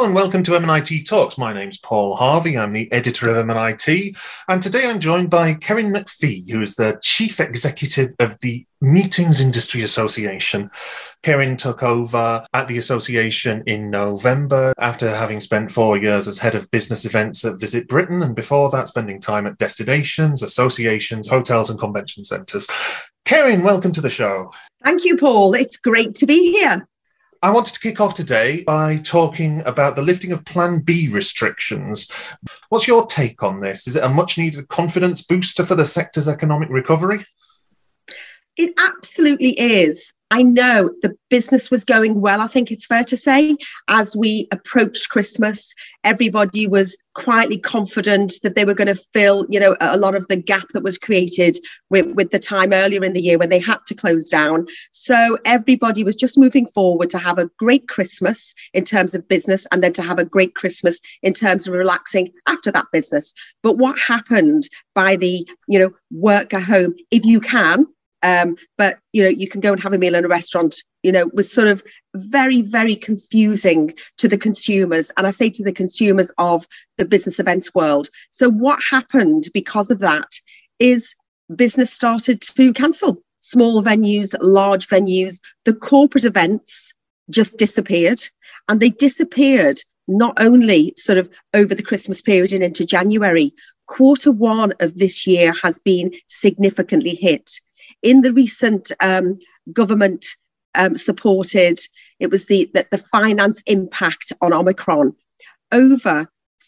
Hello and welcome to M&IT Talks. My name's Paul Harvey. I'm the editor of M&IT, and today I'm joined by Keren McPhee, who is the Chief Executive of the Meetings Industry Association. Keren took over at the association in November after having spent 4 years as head of business events at Visit Britain, and before that spending time at destinations, associations, hotels and convention centres. Keren, welcome to the show. Thank you, Paul. It's great to be here. I wanted to kick off today by talking about the lifting of Plan B restrictions. What's your take on this? Is it a much-needed confidence booster for the sector's economic recovery? It absolutely is. I know the business was going well, I think it's fair to say. As we approached Christmas, everybody was quietly confident that they were going to fill, a lot of the gap that was created with the time earlier in the year when they had to close down. So everybody was just moving forward to have a great Christmas in terms of business, and then to have a great Christmas in terms of relaxing after that business. But what happened by the, work at home, if you can, but, you can go and have a meal in a restaurant, was sort of very, very confusing to the consumers. And I say to the consumers of the business events world. So what happened because of that is business started to cancel. Small venues, large venues, the corporate events just disappeared. And they disappeared not only sort of over the Christmas period and into January. Q1 of this year has been significantly hit. In the recent government supported, it was the finance impact on Omicron. Over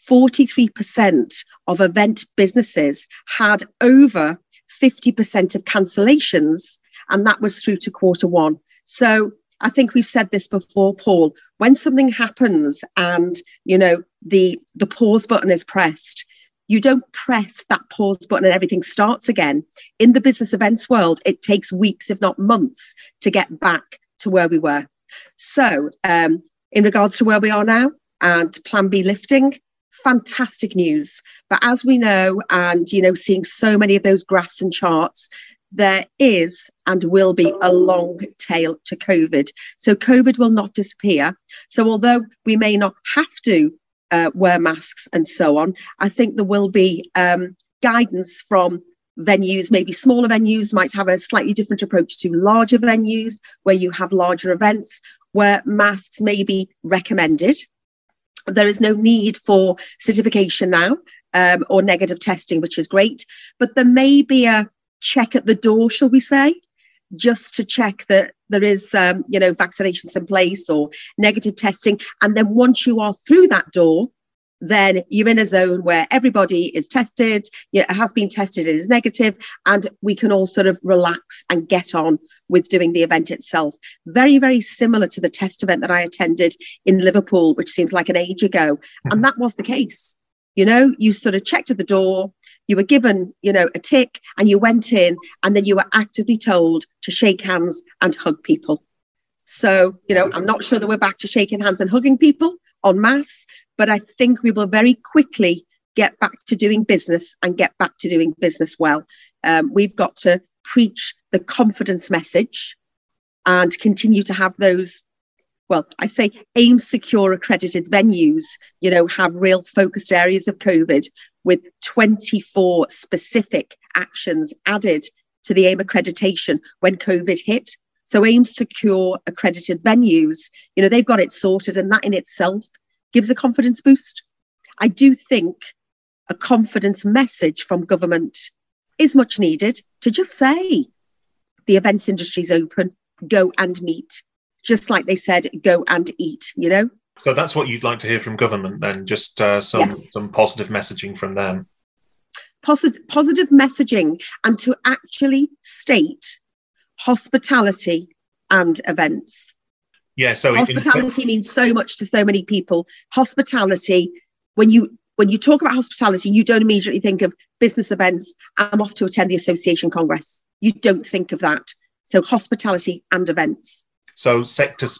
43% of event businesses had over 50% of cancellations, and that was through to Q1. So I think we've said this before, Paul, when something happens and, the pause button is pressed, you don't press that pause button and everything starts again. In the business events world, it takes weeks, if not months, to get back to where we were. So in regards to where we are now and Plan B lifting, fantastic news. But as we know, and, seeing so many of those graphs and charts, there is and will be a long tail to COVID. So COVID will not disappear. So although we may not have to wear masks and so on, I think there will be guidance from venues. Maybe smaller venues might have a slightly different approach to larger venues where you have larger events where masks may be recommended. There is no need for certification now or negative testing, which is great, but there may be a check at the door, shall we say, just to check that there is, vaccinations in place or negative testing. And then once you are through that door, then you're in a zone where everybody is tested, it has been tested, it is negative, and we can all sort of relax and get on with doing the event itself. Very, very similar to the test event that I attended in Liverpool, which seems like an age ago. And that was the case. You sort of checked at the door, you were given, a tick, and you went in, and then you were actively told to shake hands and hug people. So, I'm not sure that we're back to shaking hands and hugging people en masse, but I think we will very quickly get back to doing business and get back to doing business well. We've got to preach the confidence message and continue to have those, I say AIM secure accredited venues, have real focused areas of COVID with 24 specific actions added to the AIM accreditation when COVID hit. So AIM secure accredited venues, they've got it sorted, and that in itself gives a confidence boost. I do think a confidence message from government is much needed to just say the events industry is open, go and meet. Just like they said, go and eat, So that's what you'd like to hear from government then, just some positive messaging from them. Positive messaging, and to actually state hospitality and events. Yeah, so hospitality means so much to so many people. Hospitality, when you talk about hospitality, you don't immediately think of business events. I'm off to attend the association congress. You don't think of that. So hospitality and events. So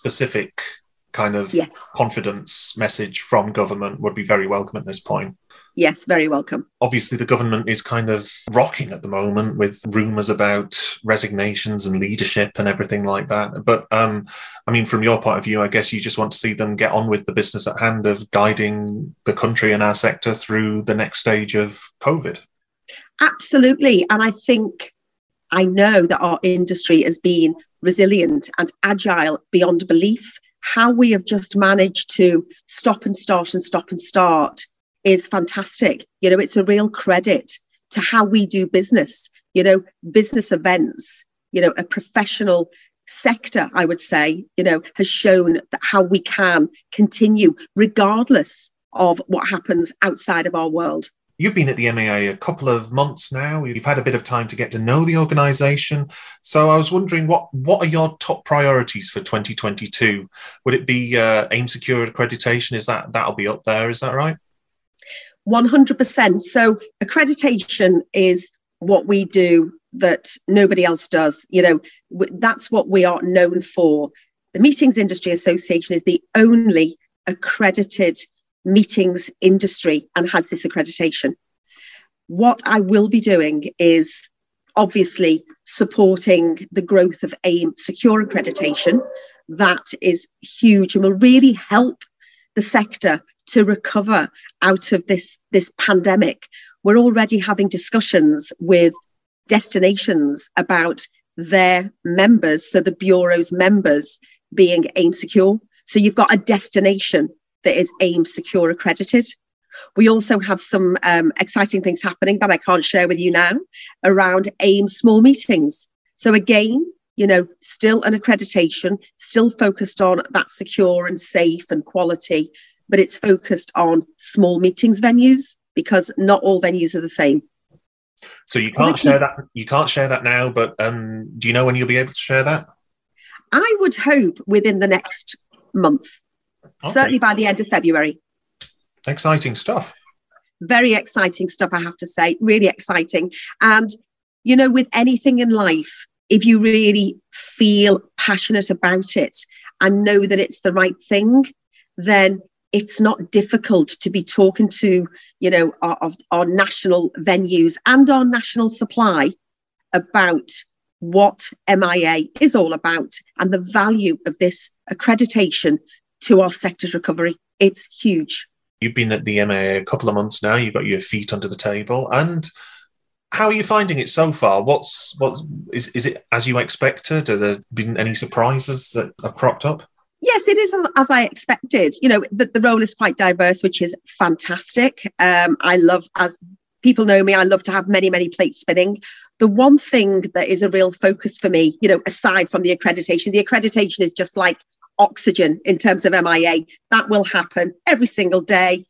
sector-specific kind of confidence message from government would be very welcome at this point. Yes, very welcome. Obviously, the government is kind of rocking at the moment with rumours about resignations and leadership and everything like that. But I mean, from your point of view, I guess you just want to see them get on with the business at hand of guiding the country and our sector through the next stage of COVID. Absolutely. And I know that our industry has been resilient and agile beyond belief. How we have just managed to stop and start is fantastic. It's a real credit to how we do business, business events, a professional sector, I would say, has shown that how we can continue regardless of what happens outside of our world. You've been at the MAA a couple of months now. You've had a bit of time to get to know the organisation. So I was wondering, what are your top priorities for 2022? Would it be AIM Secure accreditation? That'll be up there? Is that right? 100%. So accreditation is what we do that nobody else does. That's what we are known for. The Meetings Industry Association is the only accredited meetings industry and has this accreditation. What I will be doing is obviously supporting the growth of AIM Secure accreditation. That is huge and will really help the sector to recover out of this pandemic. We're already having discussions with destinations about their members, so the Bureau's members being AIM Secure. So you've got a destination that is AIM Secure accredited. We also have some exciting things happening that I can't share with you now around AIM small meetings. So again, still an accreditation, still focused on that secure and safe and quality, but it's focused on small meetings venues because not all venues are the same. So you can't share that. You can't share that now, but do you know when you'll be able to share that? I would hope within the next month. Okay. Certainly by the end of February. Exciting stuff. Very exciting stuff, I have to say. Really exciting. And, with anything in life, if you really feel passionate about it and know that it's the right thing, then it's not difficult to be talking to, our national venues and our national supply about what MIA is all about and the value of this accreditation to our sector's recovery. It's huge. You've been at the MAA a couple of months now. You've got your feet under the table. And how are you finding it so far? Is it as you expected? Have there been any surprises that have cropped up? Yes, it is as I expected. The role is quite diverse, which is fantastic. I love, as people know me, I love to have many, many plates spinning. The one thing that is a real focus for me, aside from the accreditation is just like oxygen in terms of MIA. That will happen every single day,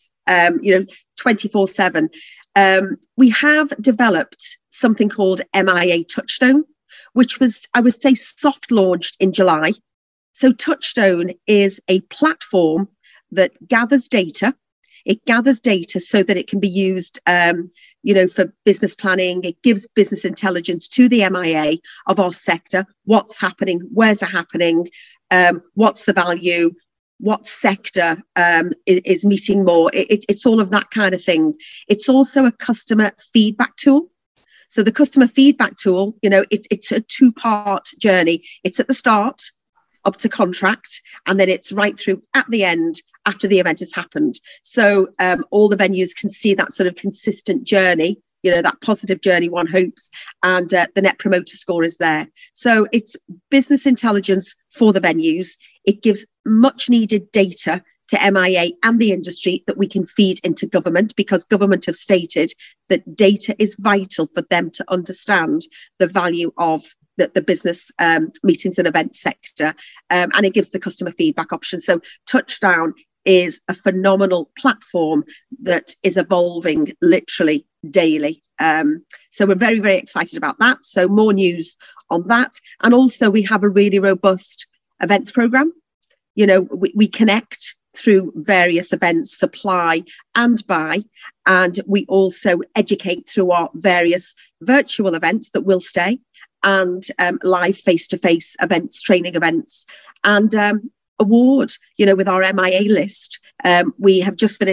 24/7. We have developed something called MIA Touchstone, which was, I would say, soft launched in July. So Touchstone is a platform that gathers data. It gathers data so that it can be used, for business planning. It gives business intelligence to the MIA of our sector. What's happening? Where's it happening? What's the value? What sector is meeting more? It's all of that kind of thing. It's also a customer feedback tool. So the customer feedback tool, it's a two-part journey. It's at the start, up to contract, and then it's right through at the end after the event has happened. So all the venues can see that sort of consistent journey, that positive journey one hopes, and the net promoter score is there. So it's business intelligence for the venues. It gives much needed data to MIA and the industry that we can feed into government, because government have stated that data is vital for them to understand the value of the business meetings and event sector, and it gives the customer feedback option. So Touchstone is a phenomenal platform that is evolving literally daily. So we're very, very excited about that. So more news on that. And also we have a really robust events program. We connect through various events, supply and buy, and we also educate through our various virtual events that will stay, and live face-to-face events, training events, and award, with our MIA list. We have just finished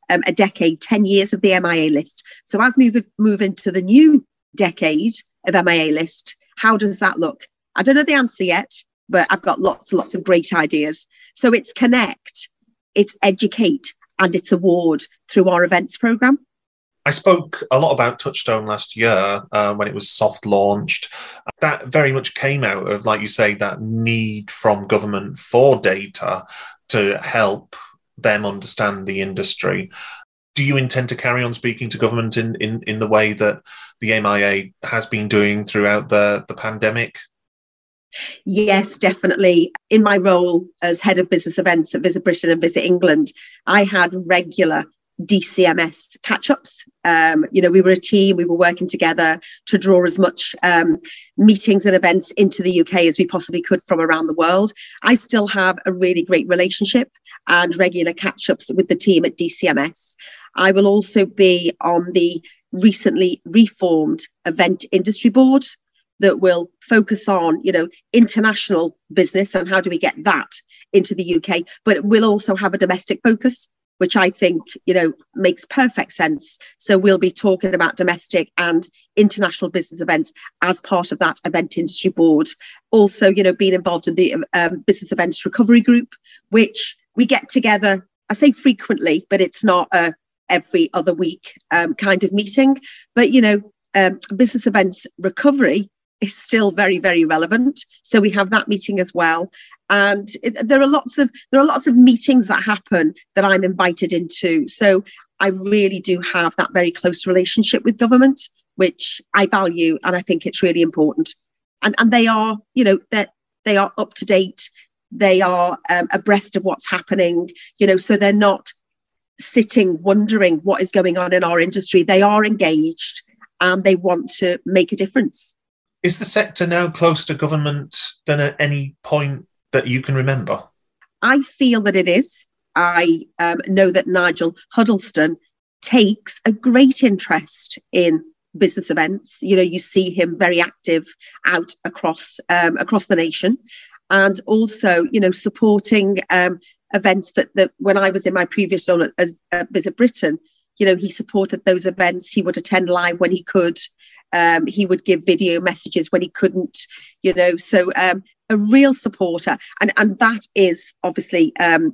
a decade, 10 years of the MIA list. So as we move into the new decade of MIA list, how does that look? I don't know the answer yet, but I've got lots and lots of great ideas. So it's connect, it's educate, and it's award through our events programme. I spoke a lot about Touchstone last year when it was soft launched. That very much came out of, like you say, that need from government for data to help them understand the industry. Do you intend to carry on speaking to government in the way that the MIA has been doing throughout the pandemic? Yes, definitely. In my role as head of business events at Visit Britain and Visit England, I had regular DCMS catch-ups. We were a team, we were working together to draw as much meetings and events into the UK as we possibly could from around the world. I still have a really great relationship and regular catch-ups with the team at DCMS. I will also be on the recently reformed Event Industry Board that will focus on, international business and how do we get that into the UK, but it will also have a domestic focus, which I think, makes perfect sense. So we'll be talking about domestic and international business events as part of that Event Industry Board. Also, being involved in the Business Events Recovery Group, which we get together, I say frequently, but it's not a every other week kind of meeting. But, business events recovery is still very, very relevant. So we have that meeting as well. And there are lots of meetings that happen that I'm invited into. So I really do have that very close relationship with government, which I value, and I think it's really important. And they are, they are up to date. They are abreast of what's happening, so they're not sitting wondering what is going on in our industry. They are engaged and they want to make a difference. Is the sector now close to government than at any point that you can remember? I feel that it is. I know that Nigel Huddleston takes a great interest in business events. You see him very active out across the nation, and also, supporting events that when I was in my previous role as Visit Britain, he supported those events. He would attend live when he could. He would give video messages when he couldn't, so a real supporter. And that is obviously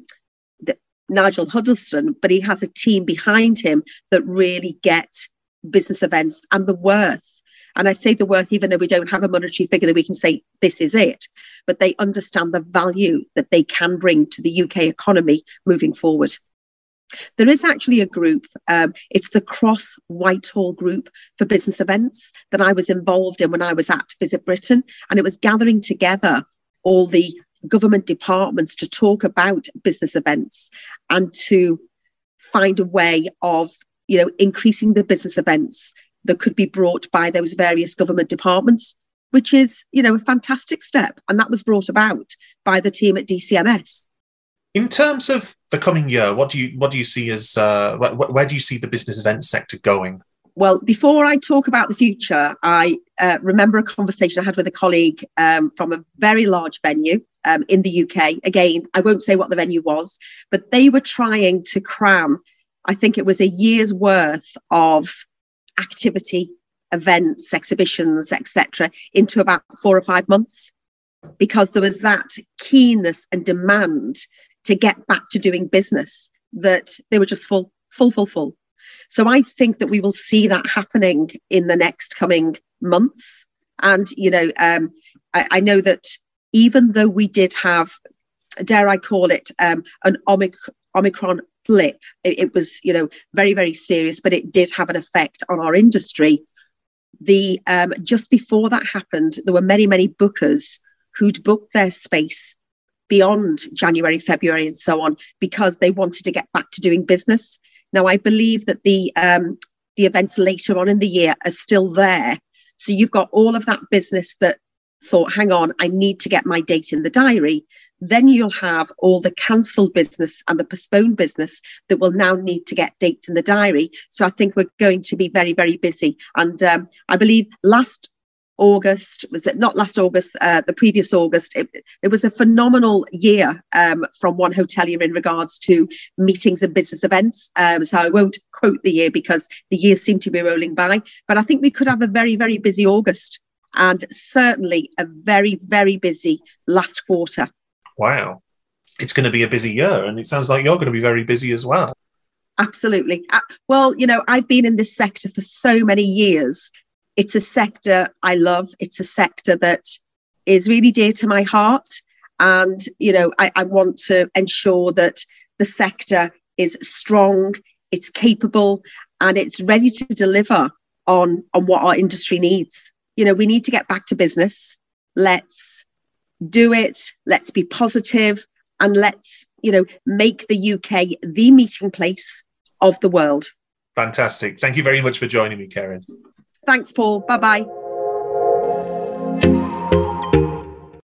Nigel Huddleston, but he has a team behind him that really get business events and the worth. And I say the worth, even though we don't have a monetary figure that we can say this is it, but they understand the value that they can bring to the UK economy moving forward. There is actually a group, it's the Cross Whitehall Group for Business Events that I was involved in when I was at Visit Britain, and it was gathering together all the government departments to talk about business events and to find a way of, increasing the business events that could be brought by those various government departments, which is, a fantastic step. And that was brought about by the team at DCMS. In terms of the coming year, what do you see as where do you see the business events sector going? Well, before I talk about the future, I remember a conversation I had with a colleague from a very large venue in the UK. Again, I won't say what the venue was, but they were trying to cram, I think it was a year's worth of activity, events, exhibitions, etc., into about 4 or 5 months, because there was that keenness and demand to get back to doing business that they were just full. So I think that we will see that happening in the next coming months. And, I know that even though we did have, dare I call it, an Omicron blip, it was, very, very serious, but it did have an effect on our industry. Just before that happened, there were many, many bookers who'd booked their space beyond January, February, and so on, because they wanted to get back to doing business. Now, I believe that the events later on in the year are still there. So you've got all of that business that thought, hang on, I need to get my date in the diary. Then you'll have all the cancelled business and the postponed business that will now need to get dates in the diary. So I think we're going to be very, very busy. And I believe last August, was it not last August, the previous August? It was a phenomenal year from one hotelier in regards to meetings and business events. So I won't quote the year because the years seem to be rolling by, but I think we could have a very, very busy August and certainly a very, very busy last quarter. Wow. It's going to be a busy year, and it sounds like you're going to be very busy as well. Absolutely. Well, I've been in this sector for so many years. It's a sector I love. It's a sector that is really dear to my heart. And, I want to ensure that the sector is strong, it's capable, and it's ready to deliver on what our industry needs. We need to get back to business. Let's do it. Let's be positive, and let's, make the UK the meeting place of the world. Fantastic. Thank you very much for joining me, Karen. Thanks, Paul. Bye-bye.